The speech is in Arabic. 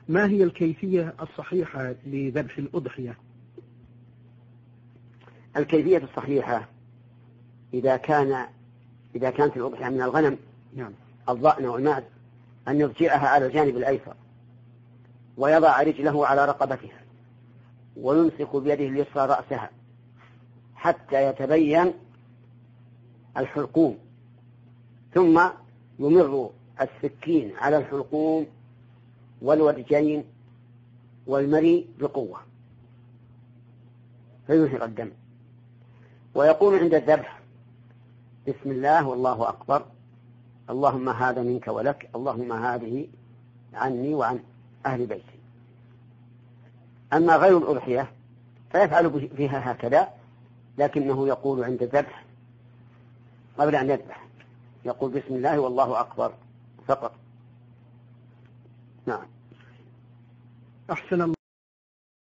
ما هي الكيفية الصحيحة لذبح الأضحية؟ الكيفية الصحيحة إذا كانت الأضحية من الغنم الضأن والمعز أن يضجعها على الجانب الأيسر ويضع رجله على رقبتها ويمسك بيده اليسرى رأسها حتى يتبين الحلقوم، ثم يمر السكين على الحلقوم والورجين والمري بقوة فينهر الدم، ويقول عند الذبح: بسم الله والله أكبر، اللهم هذا منك ولك، اللهم هذه عني وعن أهل بيتي. أما غير الأضحية فيفعل فيها هكذا، لكنه يقول عند الذبح قبل أن يذبح يقول بسم الله والله أكبر فقط. نعم. أحسن.